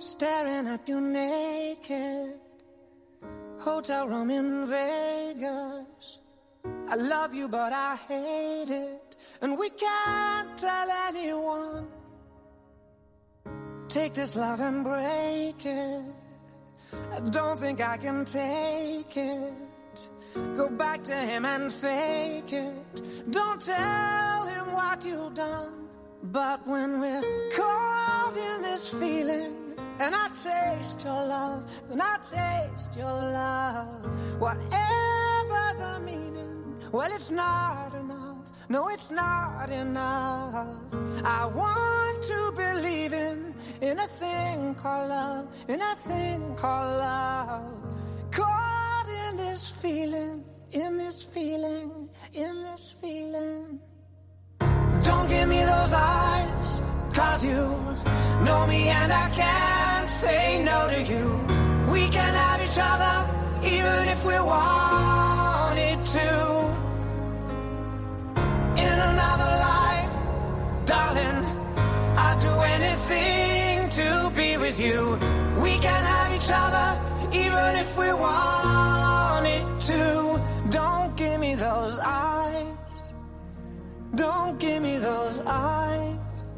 Staring at you naked, hotel room in Vegas. I love you but I hate it, and we can't tell anyone. Take this love and break it. I don't think I can take it. Go back to him and fake it. Don't tell him what you've done. But when we're caught in this feeling, and I taste your love, and I taste your love, whatever the meaning, well, it's not enough. No, it's not enough. I want to believe in a thing called love, in a thing called love. Caught in this feeling, in this feeling, in this feeling. Don't give me those eyes, 'cause you know me and I can't say no to you. We can have each other even if we wanted to. In another life, darling, I'd do anything to be with you. We can have each other even if we wanted to. Don't give me those eyes. Don't give me those eyes.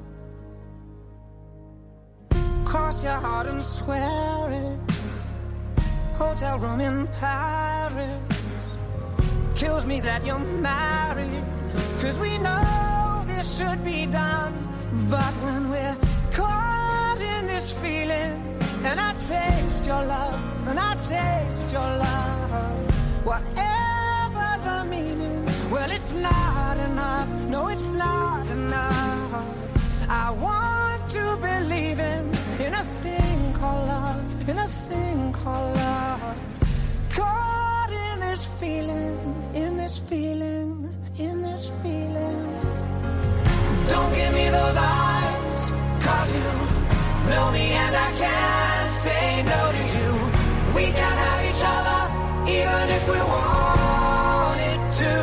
Cross your heart and swear it. Hotel room in Paris. Kills me that you're married, 'cause we know this should be done. But when we're caught in this feeling, and I taste your love, and I taste your love, whatever the meaning, well, it's not enough. No, it's not enough. I want to believe in a thing called love, in a thing called love. Caught in this feeling, in this feeling, in this feeling. Don't give me those eyes, 'cause you know me and I can't say no to you. We can have each other even if we wanted to.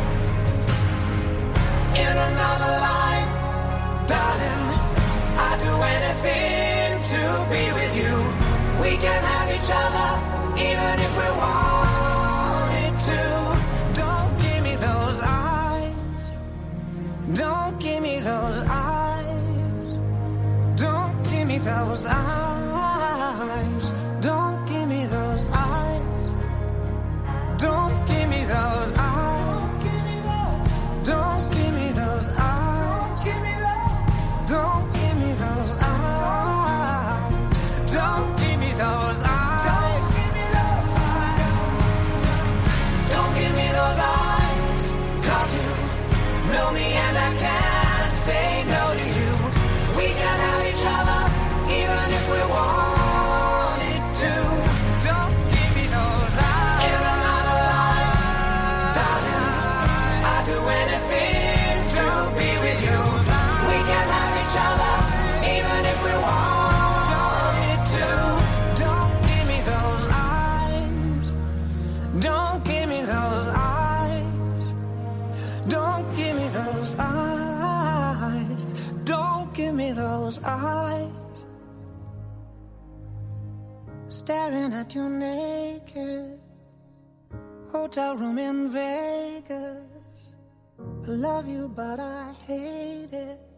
In another life, darling, I'd do anything to be with you. We can have each other even if we wanted to. Don't give me those eyes. Don't give me those eyes. Don't give me those eyes. Don't give me those eyes. Don't give me those eyes. Don't give me those eyes. Don't give me those eyes. Don't give me those eyes. Don't give me those eyes, 'cause you know me and I can't say no to you. We can have each other even if we wanted to. Don't give me those eyes. In another life, darling, I'd do anything to be with you. We can have each other even if we wanted to. Don't give me those eyes. Don't give me those eyes. Don't give me those eyes. Don't give me those eyes. Staring at you naked, hotel room in Vegas. I love you but I hate it.